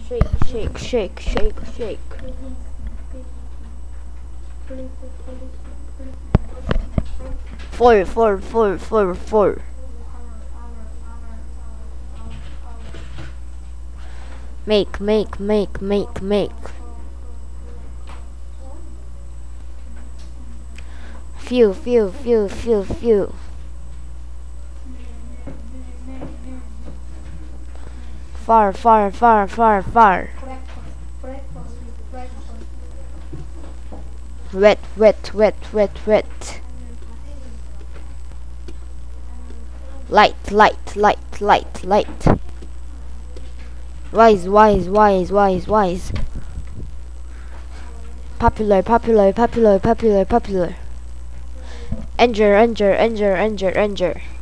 Shake, shake, shake, shake. Four. Make. Few. Far. Wet. Light. Wise. Popular. Anger.